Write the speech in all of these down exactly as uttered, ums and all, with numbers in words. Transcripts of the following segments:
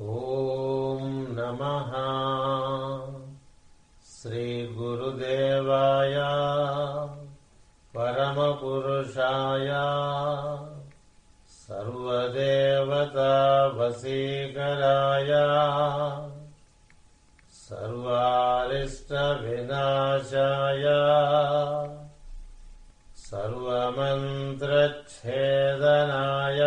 ॐ नमः श्रीगुरुदेवाय परमपुरुषाय सर्वदेवतावसीकराय सर्वारिष्टविनाशाय सर्वमन्त्रच्छेदनाय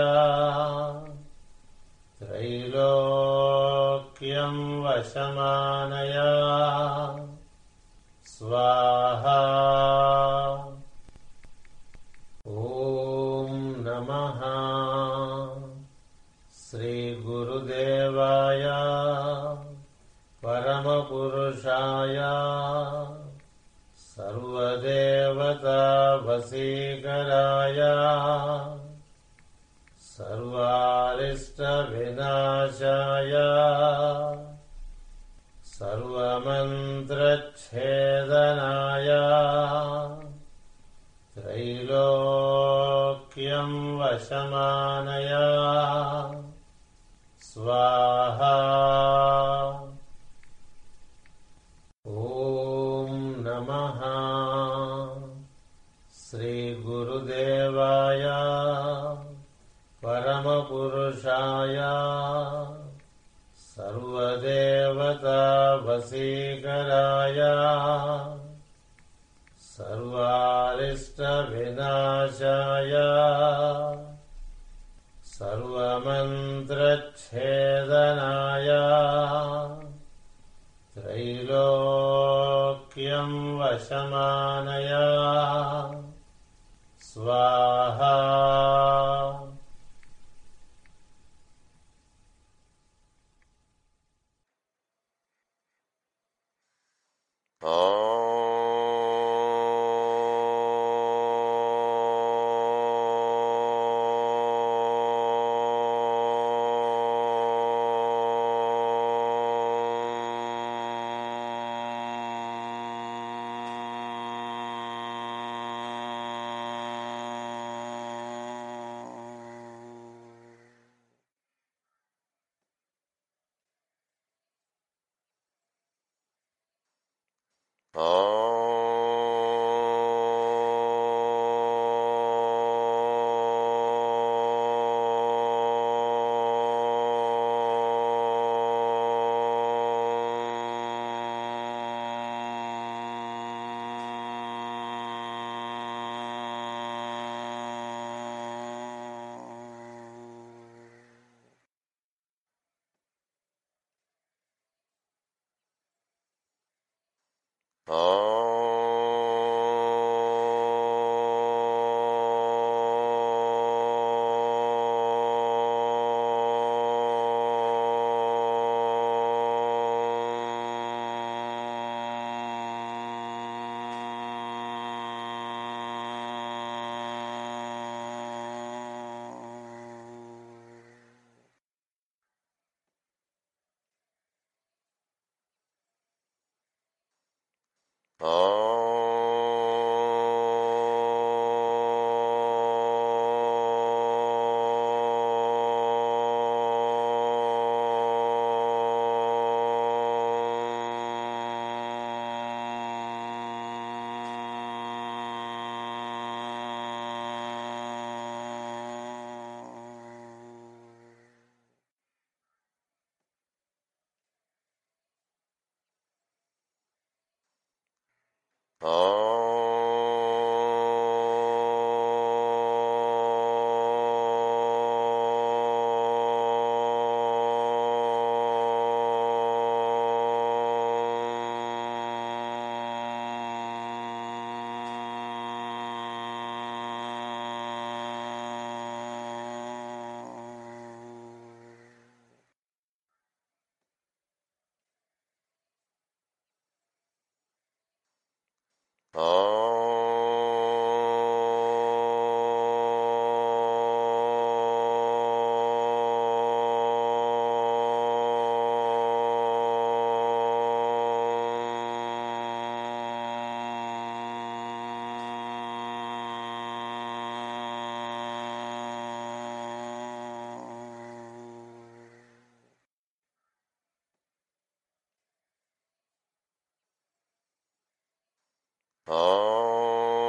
त्रैलोक्यं वशमानय स्वाहा। ॐ नमः श्रीगुरुदेवाय परमपुरुषाय सर्वदेवतावसीकराय सर्वारिष्टविनाशाय सर्वमन्त्रच्छेदनाय त्रैलोक्यं वशमानय स्वाहा। ॐ नमः श्रीगुरुदेवाय परमपुरुषाय सर्वदेवतावसीकराय सर्वारिष्टविनाशाय सर्वमन्त्रच्छेदनाय त्रैलोक्यं वशमानय स्वाहा। ॐ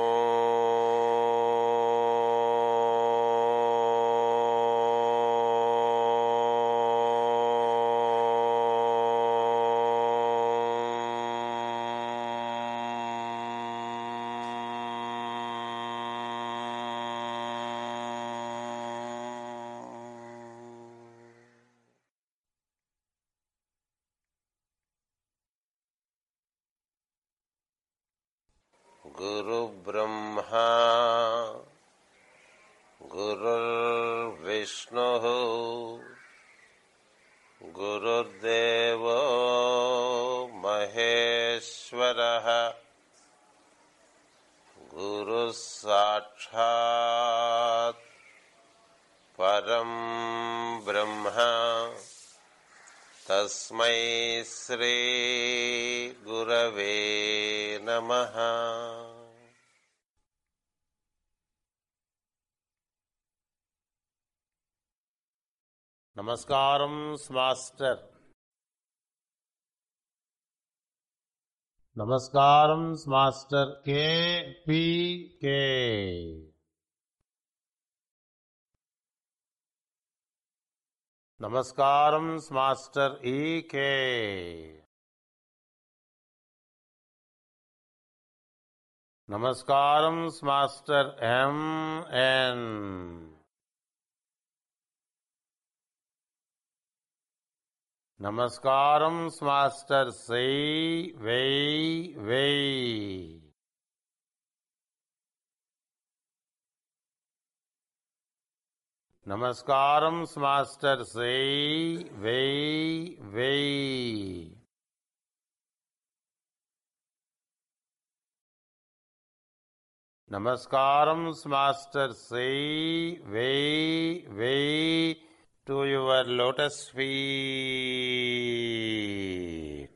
गुरुब्रह्मा गुरुर्विष्णुः गुरुर्देवो महेश्वरः गुरुः साक्षात् परं ब्रह्म तस्मै श्री गुरवे नमः. నమస్కారం మాస్టర్. నమస్కారం మాస్టర్ కే పి కే. నమస్కారం మాస్టర్ ఈకే. నమస్కారం మాస్టర్ ఎంఎన్. నమస్కారం మాస్టర్ సై వై వై. నమస్కారం మాస్టర్ సై వై వై. నమస్కారం master C V V to your lotus feet.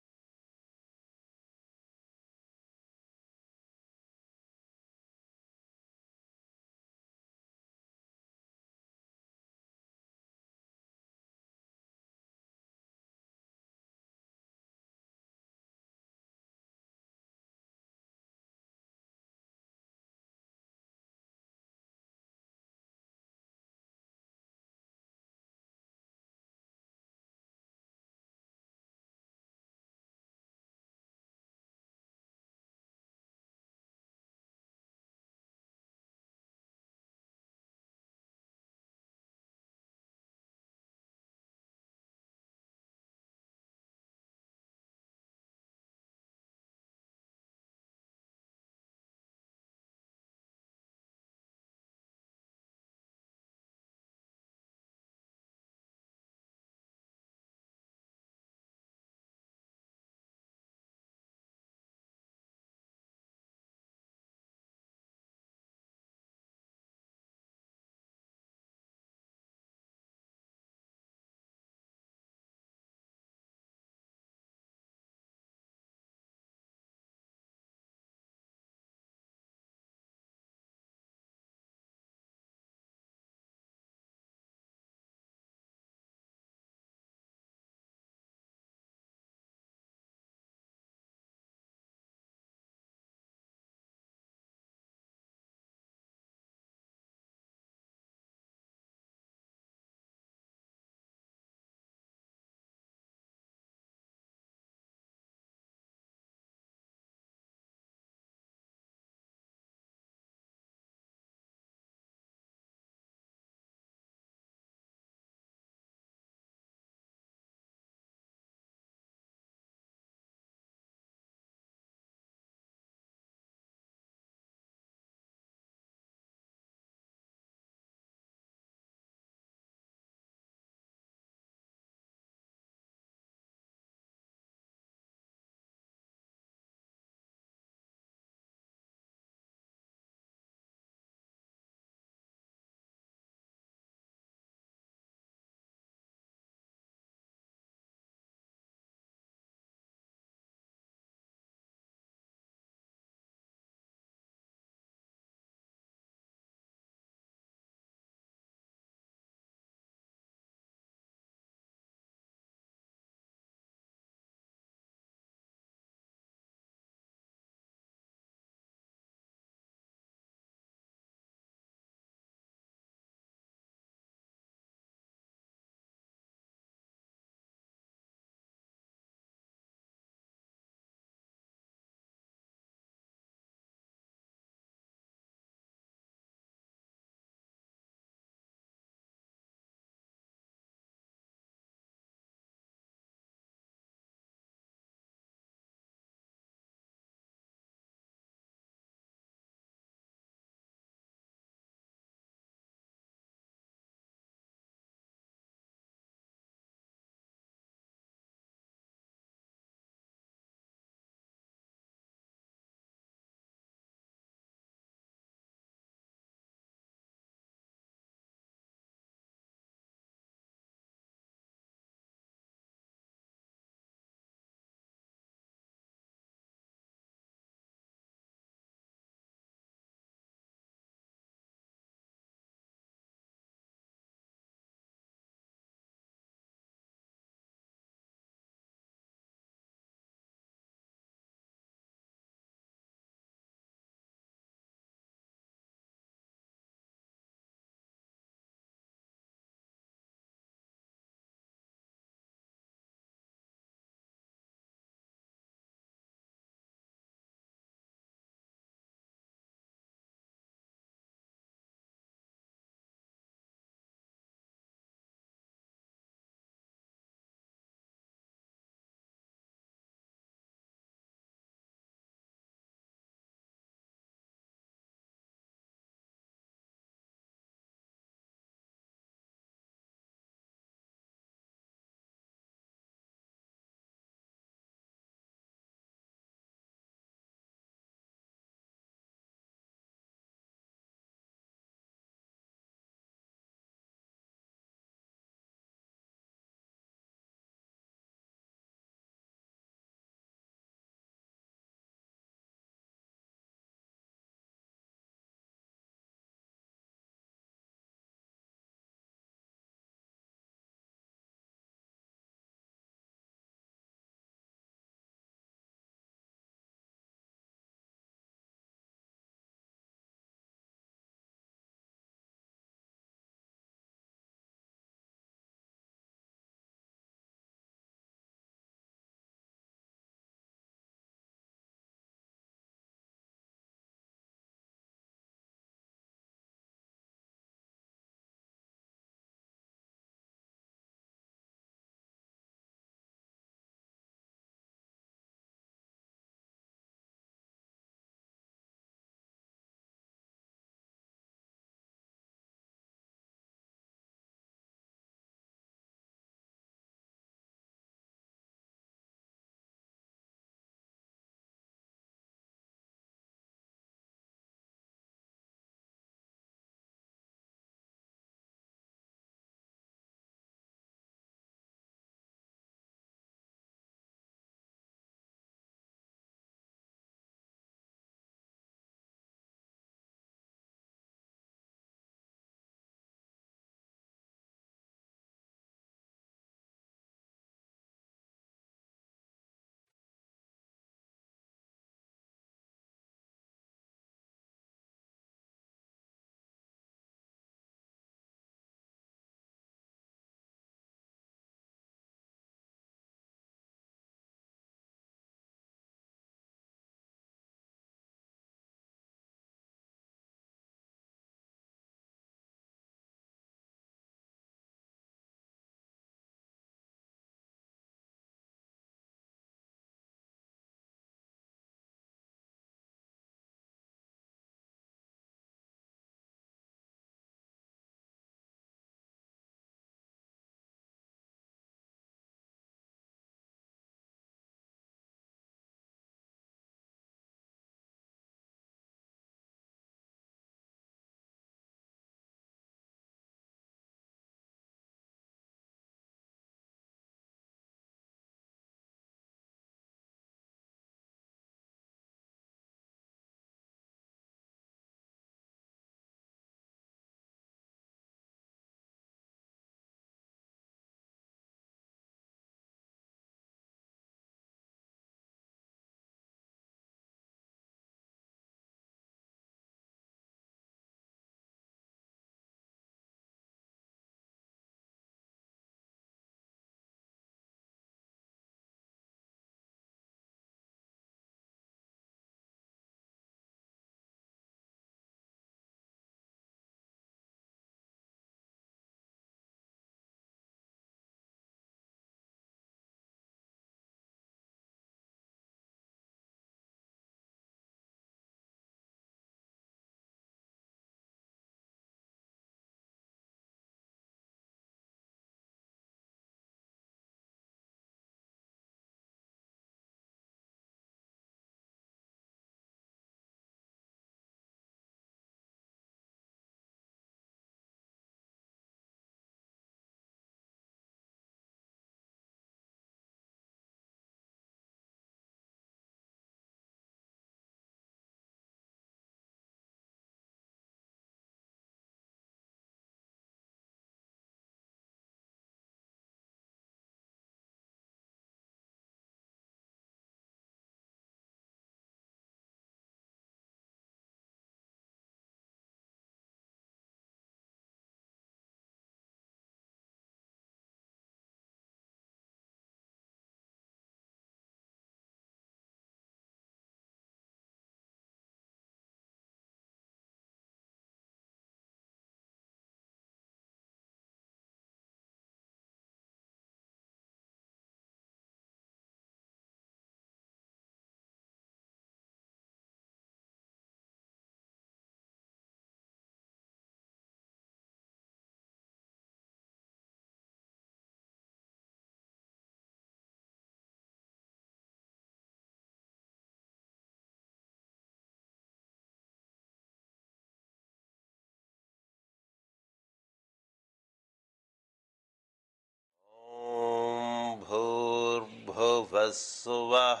भूर्भुवस्सुवः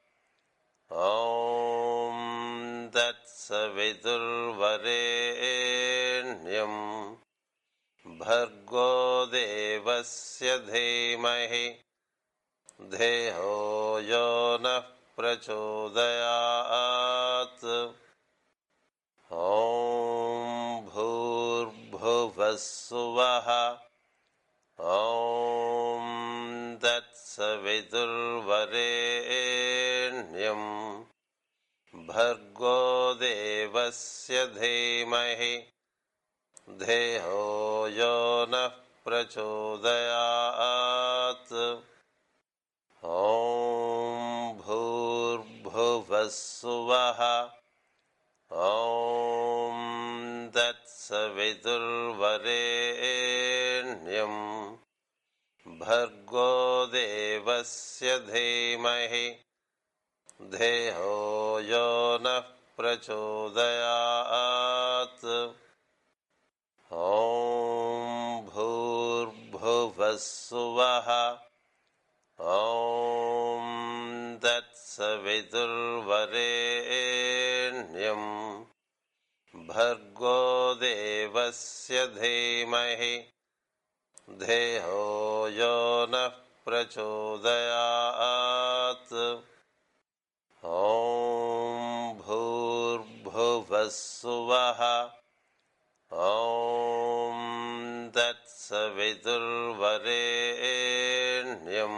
ॐ तत्सवितुर्वरेण्यं भर्गो देवस्य धीमहि धियो यो नः प्रचोदयात् ॐ भूर्भुवस्सुवः ॐ तत्सवितुर्वरेण्यं भर्गो देवस्य धीमहि धियो यो नः प्रचोदयात् ॐ भूर्भुवस्सुवः ॐ तत्सवितुर्वरेण्यं भर्गो देवस्य धीमहि धियो यो नः प्रचोदयात् ॐ भूर्भुवस्सुवः ॐ तत्सवितुर्वरेण्यं भर्गो देवस्य धीमहि धियो यो नः प्रचोदयात् ॐ भूर्भुवस्सुवः ॐ तत्सवितुर्वरेण्यं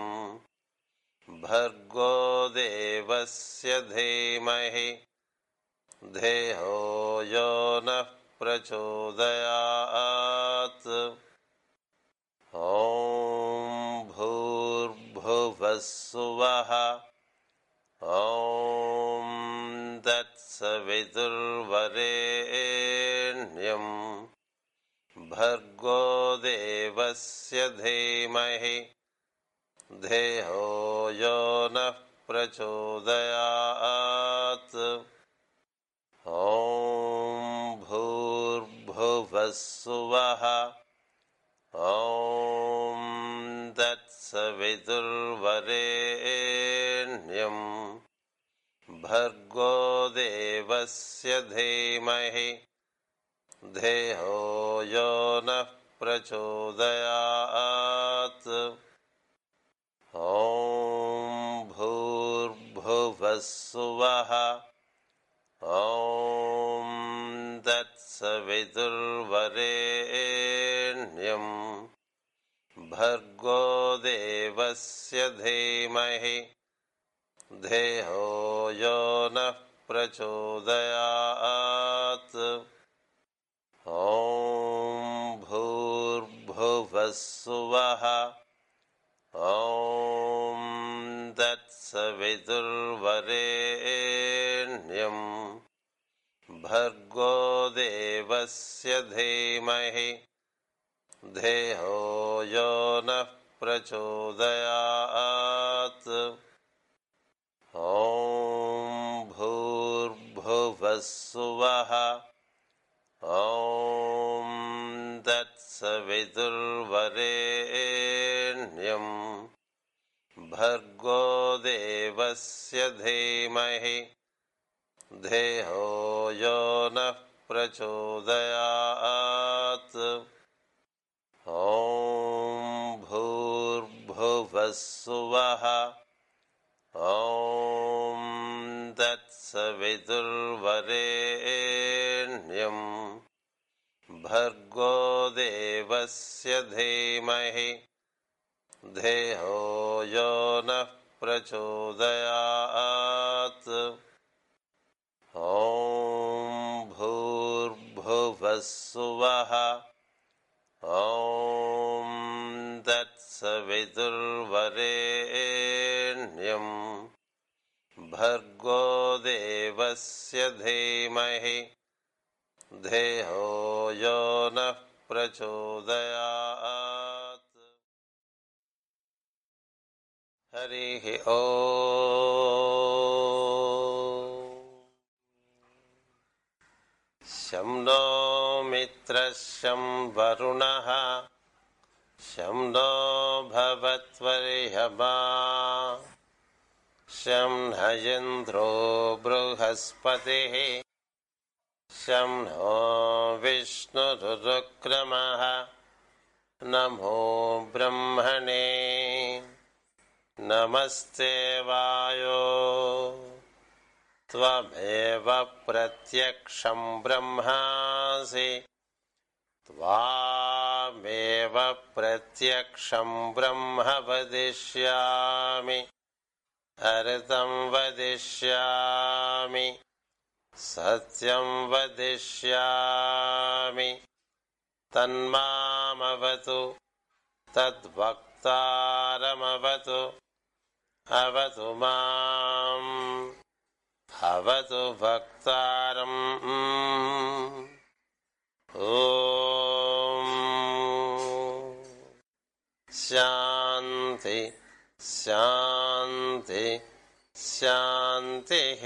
भर्गो देवस्य धीमहि धियो यो नः प्रचोदयात् ॐ भूर्भुवस्सुवः ॐ तत्सवितुर्वरेण्यं भर्गो देवस्य धीमहि धियो यो नः प्रचोदयात् ॐ भूर्भुवस्सुवः ॐ तत्सवितुर्वरेण्यं भर्गो देवस्य धीमहि धियो यो नः प्रचोदयात् ॐ भूर्भुवस्सुवः ॐ तत्सवितुर्वरेण्यं भर्गो देवस्य धीमहि धियो यो नः प्रचोदयात् ॐ भूर्भुवस्सुवः ॐ तत्सवितुर्वरेण्यं भर्गो देवस्य धीमहि धियो यो नः प्रचोदयात् ॐ भूर्भुवस्सुवः ॐ तत्सवितुर्वरेण्यं भर्गो देवस्य धीमहि धियो यो नः प्रचोदयात् ॐ भूर्भुवस्सुवः ॐ तत्सवितुर्वरेण्यं भर्गो देवस्य धीमहि धियो यो नः प्रचोदयात् ॐ भूर्भुवस्सुवः ॐ तत्सवितुर्वरेण्यं भर्गो देवस्य धीमहि धियो यो नः प्रचोदयात् हरिः ॐ शं नो मित्रः शं वरुणः शं नो भवत्वर्यमा शं न इन्द्रो बृहस्पतिः शं नो विष्णुरुक्रमः नमो ब्रह्मणे नमस्ते वायो त्वमेव प्रत्यक्षं ब्रह्मासि त्वामेव प्रत्यक्षं ब्रह्म वदिष्यामि अर्थं वदिष्यामि सत्यं वदिष्यामि तन्मामवतु तद्वक्तारमवतु अवतु माम् अवतु वक्तारम् ॐ शान्ति शान्ति शान्तिः.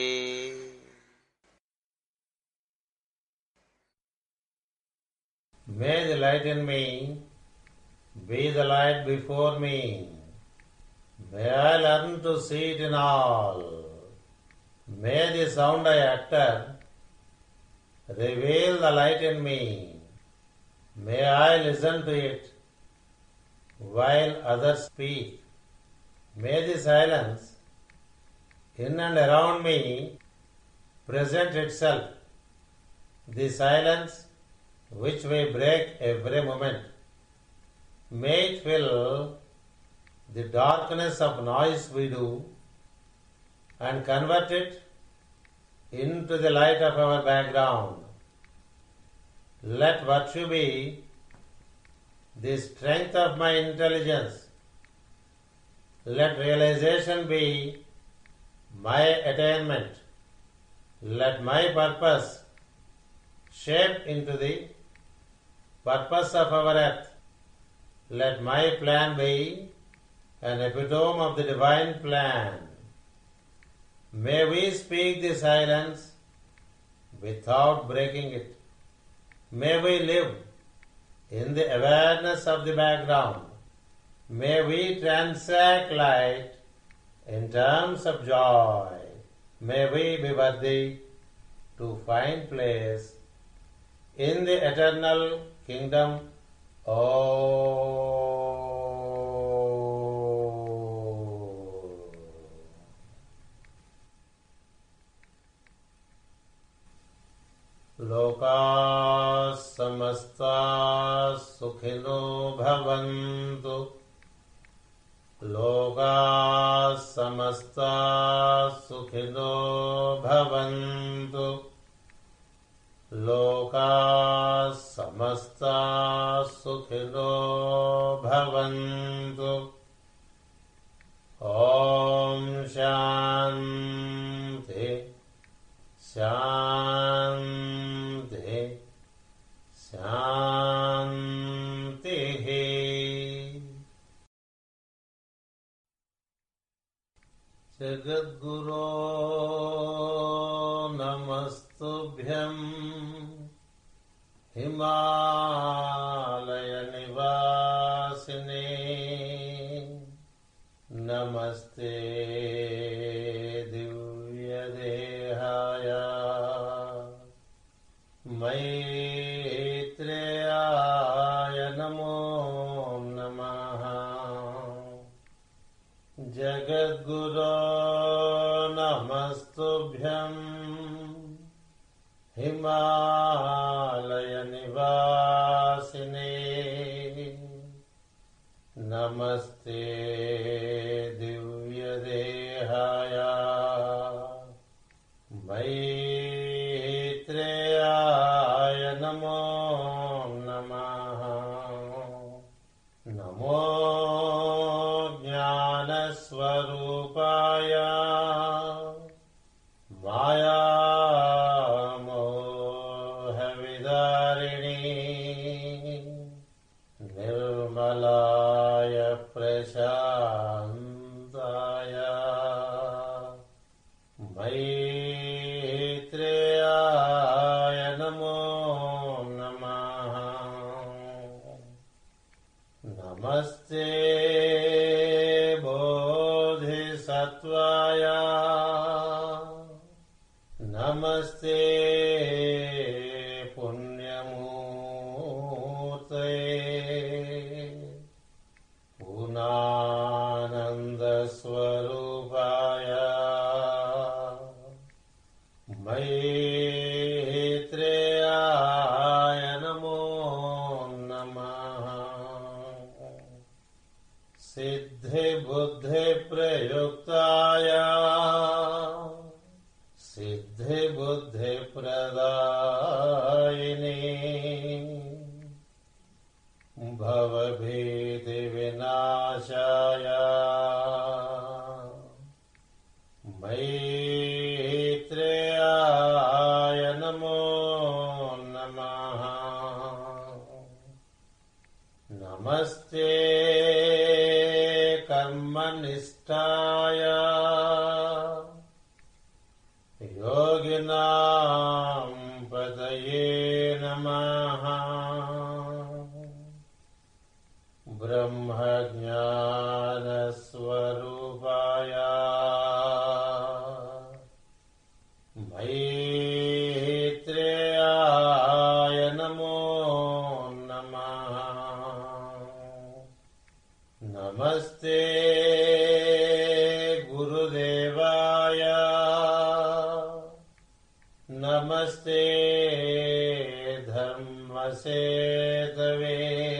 May the light in me be the light before me. May I learn to see it in all. May the sound I utter reveal the light in me. May I listen to it while others speak. May the silence in and around me present itself, the silence which we break every moment. May it fill the darkness of noise we do and convert it into the light of our background. Let virtue be the strength of my intelligence. Let realization be my attainment. Let my purpose shape into the purpose of our earth. Let my plan be an epitome of the divine plan. May we speak the silence without breaking it. May we live in the awareness of the background. May we transact light in terms of joy. May we be worthy to find place in the eternal kingdom. Oh. Loka samasta sukhino bhavantu. Loka samasta sukhino bhavantu. Loka samasta sukhino bhavantu. Om Shanti Shanti Shanti. Jagadguru Namastubhyam Himalaya Nivasine Namaste Divya Dehaya Maitreyaya Namo Namaha. Jagadguru Namastubhyam Himalaya Nivasine Namaste Divya Dehaya Maitreyaya Namo Namaha. Namo Jnana Swarupaya Maya Moha Vidarini Nirmalaya Prashantaya Maitreyaya Namo Namaha. Namaste Bodhisattva नमस्ते पुण्यमूर्तये पूर्णानन्दस्वरूपाय मैत्रेयाय नमो नमः। सिद्धिबुद्धिप्रयुक्ताय सिद्धिबुद्धिप्रदायिने भवभीतिविनाशाय मैत्रेयाय नमो नमः। नमस्ते कर्मनिष्ठाय योगिनां पतये नमः। ब्रह्मज्ञानस्वरूपाय मैत्रेयाय नमो नमः। नमस्ते गुरुदेवाय नमस्ते धर्मसेतवे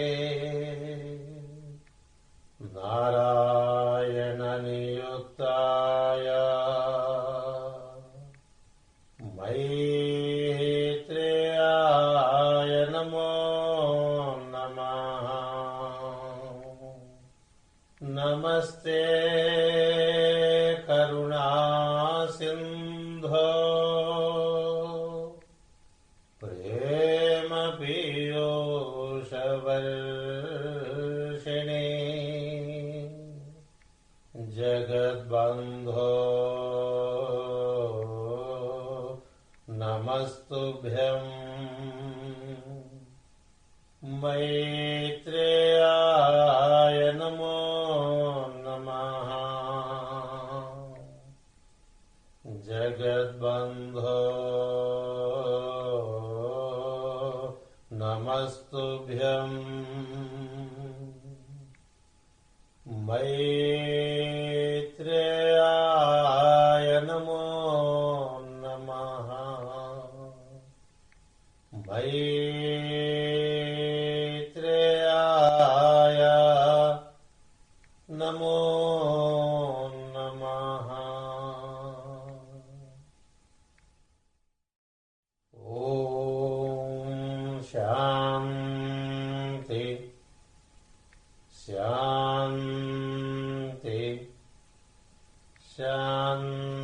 नारायणनियुक्ताय मैत्रेयाय नमो नमः। नमस्ते करुणासिन्धो प्रेमपीयूषवर्षिणे जगद्बन्धो नमस्तुभ्यं। मैत्रेयाय नमो नमः। जगद्बन्धो नमस्तुभ्यं। मैत्रेयाय नमो नमः। मैत्रेयाय नमो नमः। ॐ शान्ति शान्ति शान्ति।